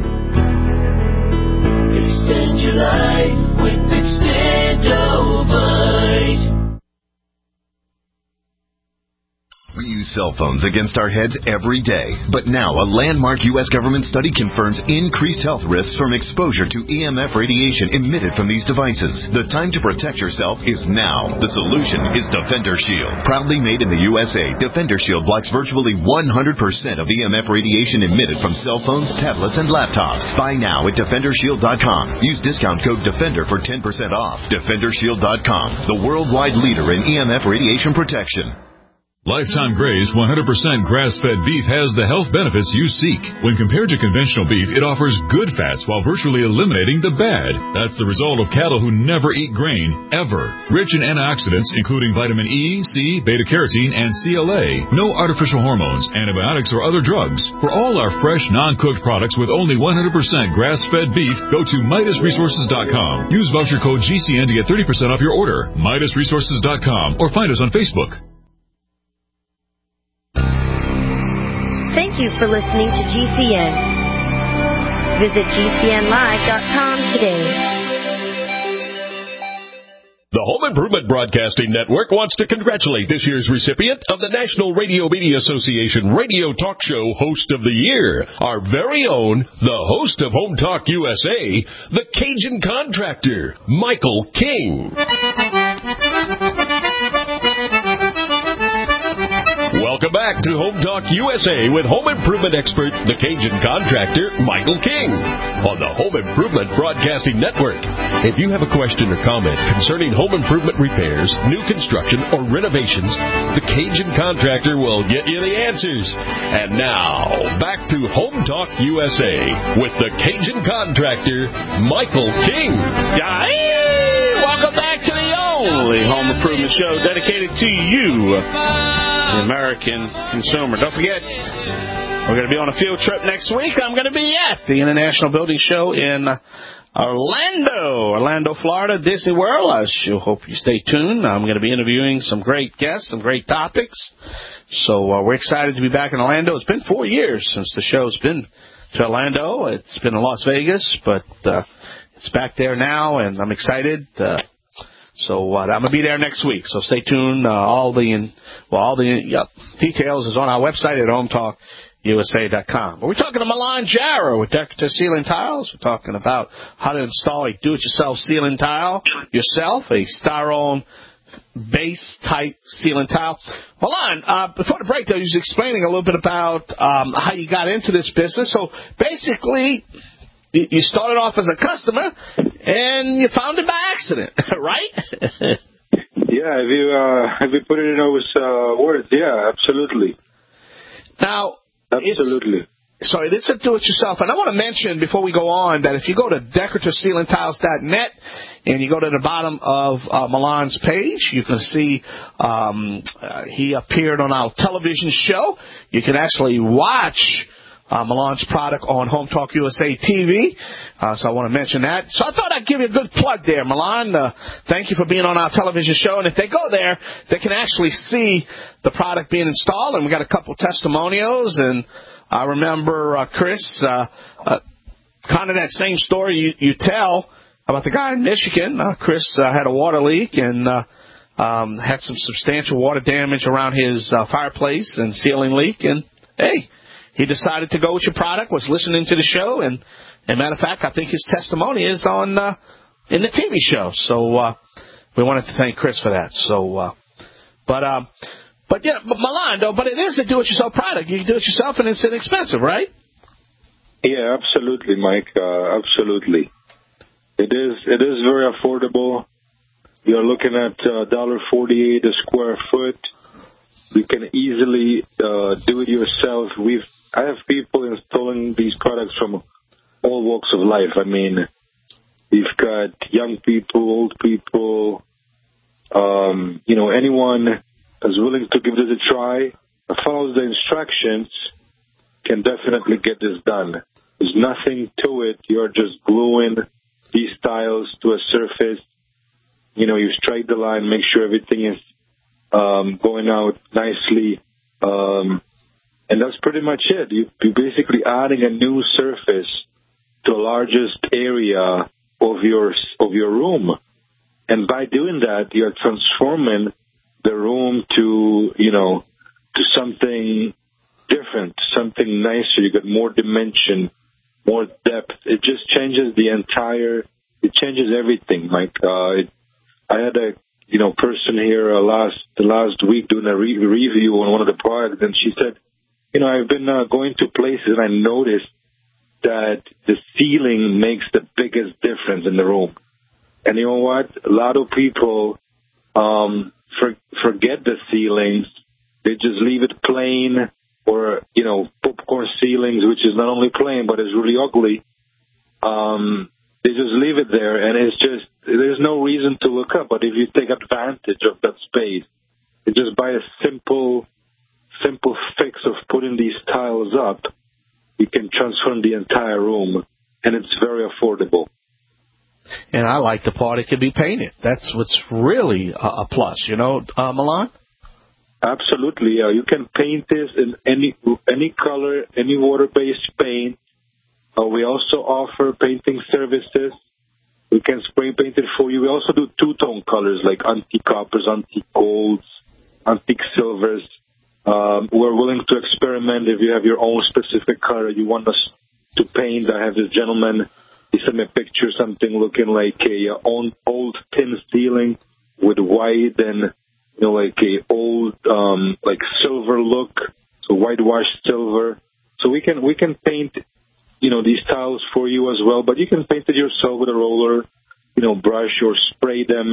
Speaker 4: Extend your life with Extendovite.
Speaker 15: We use cell phones against our heads every day. But now a landmark U S government study confirms increased health risks from exposure to E M F radiation emitted from these devices. The time to protect yourself is now. The solution is Defender Shield. Proudly made in the U S A, Defender Shield blocks virtually one hundred percent of E M F radiation emitted from cell phones, tablets, and laptops. Buy now at defender shield dot com. Use discount code DEFENDER for ten percent off. defender shield dot com, the worldwide leader in E M F radiation protection.
Speaker 22: Lifetime Graze one hundred percent grass-fed beef has the health benefits you seek. When compared to conventional beef, it offers good fats while virtually eliminating the bad. That's the result of cattle who never eat grain, ever. Rich in antioxidants, including vitamin E, C, beta-carotene, and C L A. No artificial hormones, antibiotics, or other drugs. For all our fresh, non-cooked products with only one hundred percent grass-fed beef, go to Midas Resources dot com. Use voucher code G C N to get thirty percent off your order. Midas Resources dot com or find us on Facebook.
Speaker 14: Thank you for listening to G C N. Visit G C N live dot com today.
Speaker 5: The Home Improvement Broadcasting Network wants to congratulate this year's recipient of the National Radio Media Association Radio Talk Show Host of the Year, our very own, the host of Home Talk U S A, the Cajun Contractor, Michael King. Welcome back to Home Talk U S A with home improvement expert, the Cajun Contractor, Michael King, on the Home Improvement Broadcasting Network. If you have a question or comment concerning home improvement repairs, new construction, or renovations, the Cajun Contractor will get you the answers. And now, back to Home Talk U S A with the Cajun Contractor, Michael King.
Speaker 6: Yay! Welcome back to the only home improvement show dedicated to you, the American consumer. Don't forget, We're going to be on a field trip next week. I'm going to be at the International Building Show in Orlando, Orlando, Florida, Disney World. I sure hope you stay tuned. I'm going to be interviewing some great guests, some great topics. So uh, we're excited to be back in Orlando. It's been four years since the show's been to Orlando. It's been in Las Vegas, but uh, it's back there now, and I'm excited. Uh, so uh, I'm going to be there next week. So stay tuned. Uh, all the well, all the uh, details is on our website at home talk U S A dot com. But we're talking to Milan Jara with Decorative Ceiling Tiles. We're talking about how to install a do-it-yourself ceiling tile yourself, a styrofoam base type ceiling tile. Milan, uh, before the break, though, you was explaining a little bit about um, how you got into this business. So basically, you started off as a customer and you found it by accident, right?
Speaker 20: Yeah, if you uh, if you put it in those uh, words, yeah, absolutely.
Speaker 6: Now.
Speaker 20: Absolutely.
Speaker 6: It's, sorry, it's a do-it-yourself. And I want to mention before we go on that if you go to decorative ceiling tiles dot net and you go to the bottom of uh, Milan's page, you can see um, uh, he appeared on our television show. You can actually watch uh, Milan's product on Home Talk U S A T V. Uh, so I want to mention that. So I thought I'd give you a good plug there, Milan. Uh, thank you for being on our television show. And if they go there, they can actually see the product being installed. And we got a couple testimonials. And I remember uh, Chris, uh, uh, kind of that same story you, you tell about the guy in Michigan. Uh, Chris uh, had a water leak and uh, um, had some substantial water damage around his uh, fireplace and ceiling leak. And hey, he decided to go with your product, was listening to the show, and, as a matter of fact, I think his testimony is on uh, in the T V show. So uh, we wanted to thank Chris for that. So, uh, but uh, but yeah, but Milan, though, but it is a do-it-yourself product. You can do it yourself, and it's inexpensive, right?
Speaker 20: Yeah, absolutely, Mike. Uh, absolutely, it is. It is very affordable. You're looking at uh, one dollar forty-eight a square foot. You can easily uh, do it yourself. We've I have people installing these products from all walks of life. I mean, we've got young people, old people, um, you know, anyone that's willing to give this a try, follows the instructions, can definitely get this done. There's nothing to it. You're just gluing these tiles to a surface. You know, you strike the line, make sure everything is um, going out nicely. Um, and that's pretty much it. You, you're basically adding a new surface to the largest area of your of your room. And by doing that, you're transforming the room to, you know, to something different, something nicer. You get more dimension, more depth. It just changes the entire, it changes everything, Mike. Uh, it, I had a, you know, person here uh, last the last week doing a re- review on one of the products, and she said, you know, I've been uh, going to places and I noticed that the ceiling makes the biggest difference in the room. And you know what? A lot of people um, for, forget the ceilings. They just leave it plain, or, you know, popcorn ceilings, which is not only plain, but is really ugly. Um, they just leave it there, and it's just, there's no reason to look up. But if you take advantage of that space, you just buy a simple, simple fix of putting these tiles up, you can transform the entire room, and it's very affordable.
Speaker 6: And I like the part it can be painted. That's what's really a, a plus, you know, uh, Milan?
Speaker 20: Absolutely, yeah. You can paint this in any any color, any water-based paint. Uh, we also offer painting services. We can spray paint it for you. We also do two-tone colors like antique coppers, antique golds, antique silvers. Um, we're willing to experiment if you have your own specific color you want us to paint. I have this gentleman, he sent me a picture, something looking like a uh, old, old tin ceiling with white and, you know, like a old, um, like silver look, so whitewashed silver. So we can, we can paint, you know, these tiles for you as well, but you can paint it yourself with a roller, you know, brush or spray them,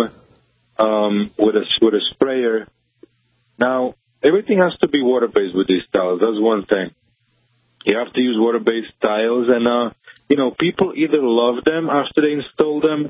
Speaker 20: um, with a, with a sprayer. Now, everything has to be water-based with these tiles. That's one thing. You have to use water-based tiles, and, uh, you know, people either love them after they install them,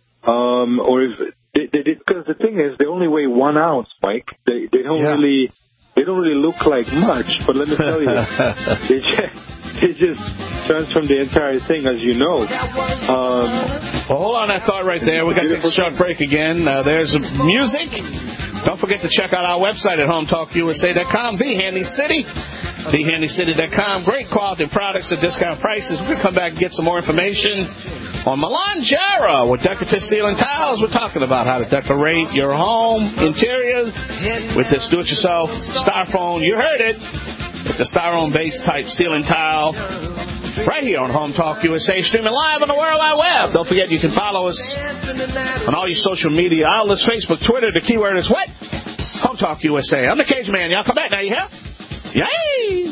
Speaker 20: um, or if they, they, because the thing is, they only weigh one ounce, Mike. They, they don't yeah. really they don't really look like much, but let me tell you, they just, they just transform the entire thing, as you know. Um,
Speaker 6: well, hold on that thought right there. We got to take a short break again. Uh, there's music. Don't forget to check out our website at home talk U S A dot com, The Handy City. the handy city dot com. Great quality products at discount prices. We're going to come back and get some more information on Milan Jara with decorative ceiling tiles. We're talking about how to decorate your home interior with this do-it-yourself styrofoam. You heard it. It's a styrofoam-based type ceiling tile right here on Home Talk U S A, streaming live on the World Wide Web. Don't forget you can follow us on all your social media outlets, Facebook, Twitter. The keyword is what? Home Talk U S A. I'm the Cage Man. Y'all come back now, you hear? Yay!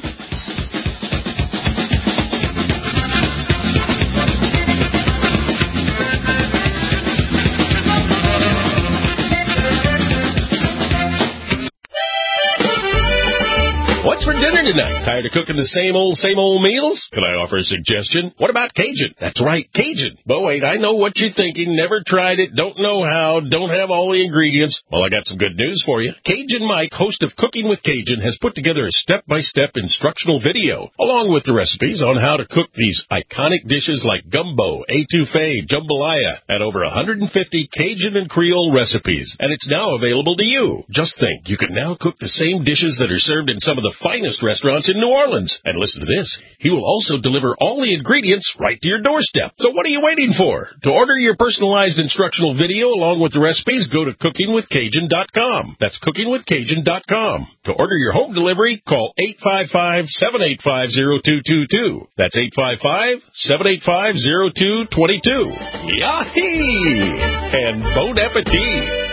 Speaker 5: What's for dinner tonight? Tired of cooking the same old, same old meals? Can I offer a suggestion? What about Cajun? That's right, Cajun. But wait, I know what you're thinking. Never tried it, don't know how, don't have all the ingredients. Well, I got some good news for you. Cajun Mike, host of Cooking with Cajun, has put together a step-by-step instructional video, along with the recipes on how to cook these iconic dishes like gumbo, etouffee, jambalaya, and over one hundred fifty Cajun and Creole recipes. And it's now available to you. Just think, you can now cook the same dishes that are served in some of the finest restaurants in New Orleans. And listen to this. He will also deliver all the ingredients right to your doorstep. So what are you waiting for? To order your personalized instructional video along with the recipes, go to cooking with cajun dot com. That's cooking with cajun dot com. To order your home delivery, call eight five five, seven eight five, zero two two two. That's eight five five, seven eight five, zero two two two. Yahee! And bon appetit!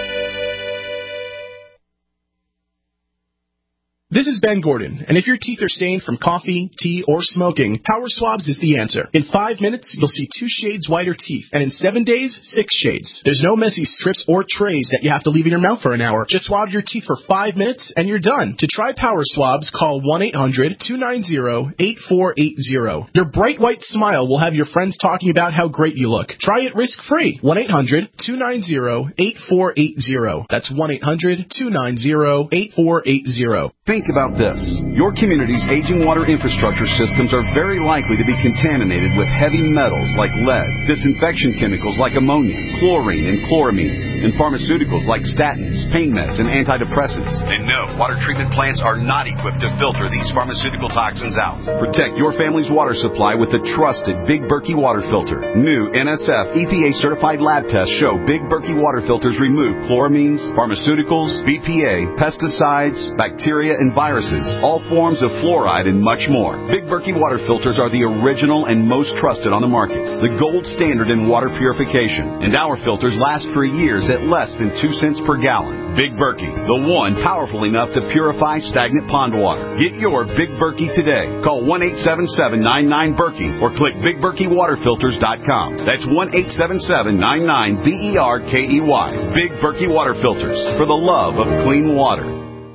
Speaker 1: This is Ben Gordon, and if your teeth are stained from coffee, tea, or smoking, Power Swabs is the answer. In five minutes, you'll see two shades whiter teeth, and in seven days, six shades. There's no messy strips or trays that you have to leave in your mouth for an hour. Just swab your teeth for five minutes, and you're done. To try Power Swabs, call one eight hundred, two nine zero, eight four eight zero. Your bright white smile will have your friends talking about how great you look. Try it risk-free. one eight hundred, two nine zero, eight four eight zero. That's one eight hundred, two nine zero, eight four eight zero.
Speaker 3: Think about this. Your community's aging water infrastructure systems are very likely to be contaminated with heavy metals like lead, disinfection chemicals like ammonia, chlorine and chloramines, and pharmaceuticals like statins, pain meds, and antidepressants.
Speaker 23: And no, water treatment plants are not equipped to filter these pharmaceutical toxins out.
Speaker 3: Protect your family's water supply with the trusted Big Berkey water filter. New N S F E P A certified lab tests show Big Berkey water filters remove chloramines, pharmaceuticals, B P A, pesticides, bacteria, and viruses, all forms of fluoride, and much more. Big Berkey water filters are the original and most trusted on the market, the gold standard in water purification, and our filters last for years at less than two cents per gallon. Big Berkey, the one powerful enough to purify stagnant pond water. Get your Big Berkey today. Call one eight seven seven, nine nine, Berkey or click big berkey water filters dot com. That's one eight seven seven, nine nine, B E R K E Y. Big Berkey water filters, for the love of clean water.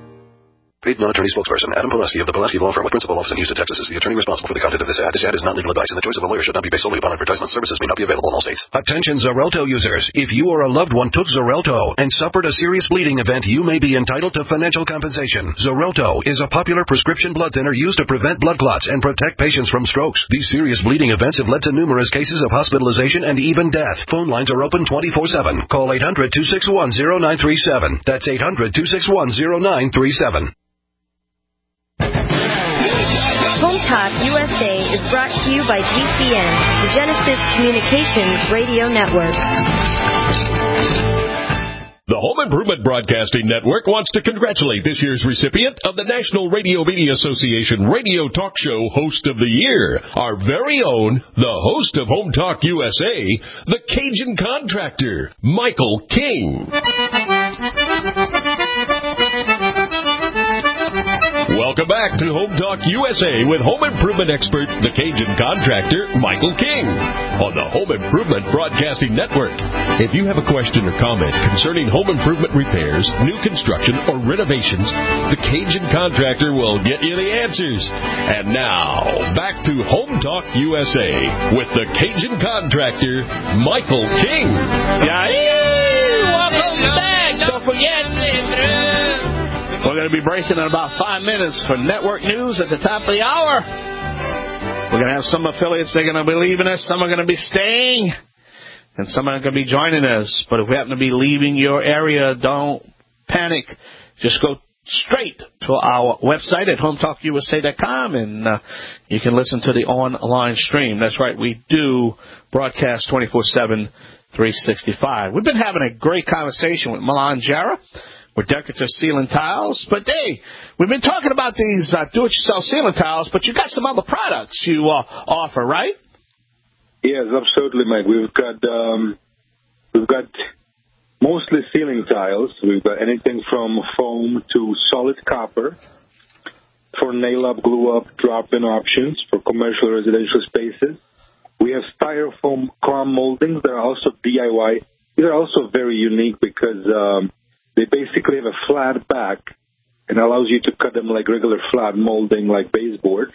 Speaker 9: Paid non-attorney spokesperson Adam Pulaski of the Pulaski Law Firm with principal office in Houston, Texas, is the attorney responsible for the content of this ad. This ad is not legal advice, and the choice of a lawyer should not be based solely upon advertisement. Services may not be available in all states. Attention Xarelto users. If you or a loved one took Xarelto and suffered a serious bleeding event, you may be entitled to financial compensation. Xarelto is a popular prescription blood thinner used to prevent blood clots and protect patients from strokes. These serious bleeding events have led to numerous cases of hospitalization and even death. Phone lines are open twenty-four seven. Call eight hundred, two six one, zero nine three seven. That's eight hundred, two six one, zero nine three seven.
Speaker 14: Home Talk U S A is brought to you by G C N, the Genesis Communications Radio Network.
Speaker 5: The Home Improvement Broadcasting Network wants to congratulate this year's recipient of the National Radio Media Association Radio Talk Show Host of the Year, our very own, the host of Home Talk U S A, the Cajun Contractor, Michael King. Welcome back to Home Talk U S A with home improvement expert, the Cajun Contractor, Michael King, on the Home Improvement Broadcasting Network. If you have a question or comment concerning home improvement repairs, new construction, or renovations, the Cajun Contractor will get you the answers. And now, back to Home Talk U S A with the Cajun Contractor, Michael King.
Speaker 6: Yeah, welcome back. Don't forget, We're going to be breaking in about five minutes for network news at the top of the hour. We're going to have some affiliates that are going to be leaving us. Some are going to be staying. And some are going to be joining us. But if we happen to be leaving your area, don't panic. Just go straight to our website at home talk u s a dot com, and uh, you can listen to the online stream. That's right, we do broadcast twenty-four seven, three sixty-five. We've been having a great conversation with Milan Jara. With decorative ceiling tiles. But, hey, we've been talking about these uh, do-it-yourself ceiling tiles, but you got some other products you uh, offer, right?
Speaker 20: Yes, absolutely, Mike. We've got um, we've got mostly ceiling tiles. We've got anything from foam to solid copper for nail-up, glue-up, drop-in options for commercial residential spaces. We have styrofoam crown moldings that are also D I Y. These are also very unique because um, they basically have a flat back and allows you to cut them like regular flat molding like baseboard.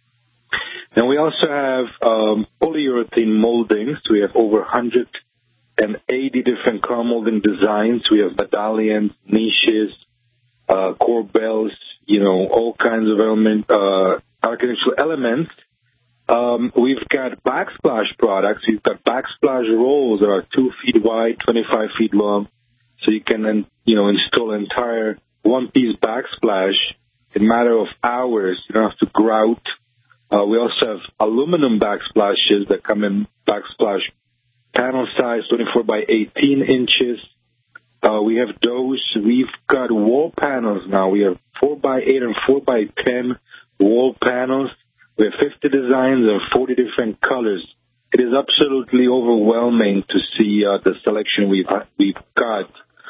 Speaker 20: And we also have um, polyurethane moldings. We have over one hundred eighty different crown molding designs. We have medallions, niches, uh, corbels, you know, all kinds of element, uh, architectural elements. Um, we've got backsplash products. We've got backsplash rolls that are two feet wide, twenty-five feet long. So you can, then, you know, install an entire one-piece backsplash in a matter of hours. You don't have to grout. Uh, we also have aluminum backsplashes that come in backsplash panel size, twenty-four by eighteen inches. Uh, we have those. We've got wall panels now. We have four by eight and four by ten wall panels. We have fifty designs and forty different colors. It is absolutely overwhelming to see uh, the selection we've we've got.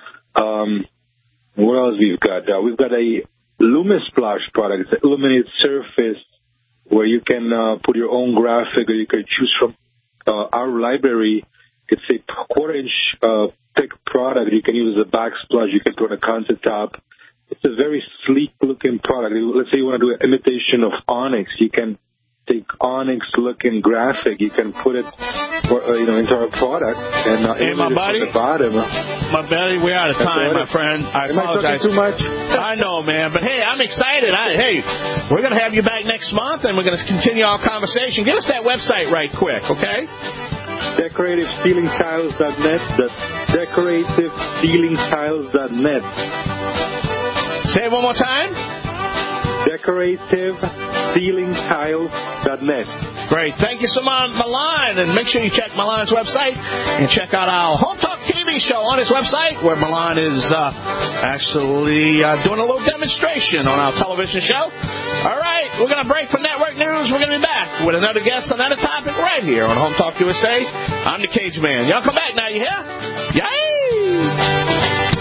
Speaker 20: Um, what else we've got? Uh, we've got a Lumisplash product. It's an illuminated surface where you can uh, put your own graphic, or you can choose from uh, our library. It's a quarter-inch uh, thick product. You can use as a backsplash. You can put on a countertop. It's a very sleek-looking product. Let's say you want to do an imitation of onyx. You can take onyx-looking graphic. You can put it, for, uh, you know, into our product and uh,
Speaker 6: hey, my buddy,
Speaker 20: the bottom.
Speaker 6: My buddy, we're out of time, my friend. I
Speaker 20: Am
Speaker 6: apologize.
Speaker 20: I talking too much?
Speaker 6: I know, man, but hey, I'm excited. I, hey, we're going to have you back next month, and we're going to continue our conversation. Give us that website right quick, okay?
Speaker 20: decorative ceiling tiles dot net. That's decorative ceiling tiles dot net.
Speaker 6: Say it one more time.
Speaker 20: decorative ceiling tiles dot net.
Speaker 6: Great. Thank you so much, Milan. And make sure you check Milan's website and check out our Home Talk T V show on his website, where Milan is uh, actually uh, doing a little demonstration on our television show. All right. We're going to break for network news. We're going to be back with another guest on another topic right here on Home Talk U S A. I'm the Cage Man. Y'all come back now. You hear? Yay!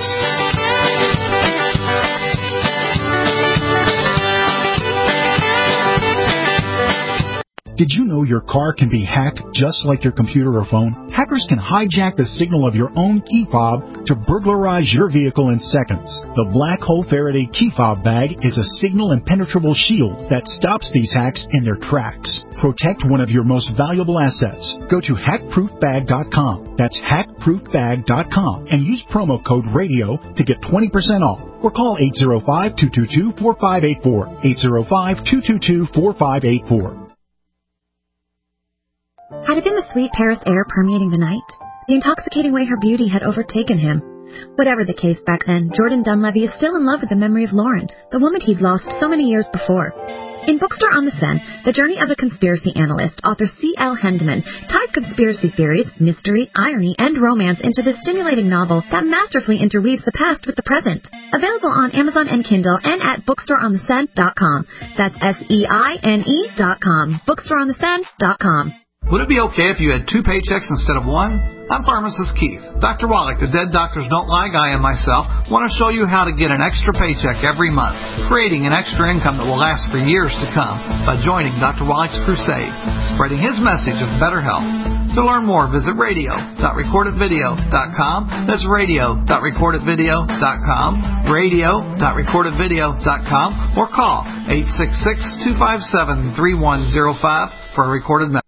Speaker 18: Did you know your car can be hacked just like your computer or phone? Hackers can hijack the signal of your own key fob to burglarize your vehicle in seconds. The Black Hole Faraday key fob bag is a signal impenetrable shield that stops these hacks in their tracks. Protect one of your most valuable assets. Go to hack proof bag dot com. That's hack proof bag dot com and use promo code RADIO to get twenty percent off. Or call eight zero five, two two two, four five eight four. eight zero five, two two two, four five eight four.
Speaker 2: Had it been the sweet Paris air permeating the night? The intoxicating way her beauty had overtaken him? Whatever the case back then, Jordan Dunleavy is still in love with the memory of Lauren, the woman he'd lost so many years before. In Bookstore on the Seine, the journey of a conspiracy analyst, author C L Hendeman ties conspiracy theories, mystery, irony, and romance into this stimulating novel that masterfully interweaves the past with the present. Available on Amazon and Kindle and at bookstore on the seine dot com. That's S E I N E dot com. bookstore on the seine dot com.
Speaker 8: Would it be okay if you had two paychecks instead of one? I'm pharmacist Keith. Doctor Wallach, the Dead Doctors Don't Lie guy, and myself want to show you how to get an extra paycheck every month, creating an extra income that will last for years to come by joining Doctor Wallach's crusade, spreading his message of better health. To learn more, visit radio dot record it video dot com. That's radio dot record it video dot com, radio dot record it video dot com, or call eight six six, two five seven, three one zero five for a recorded message.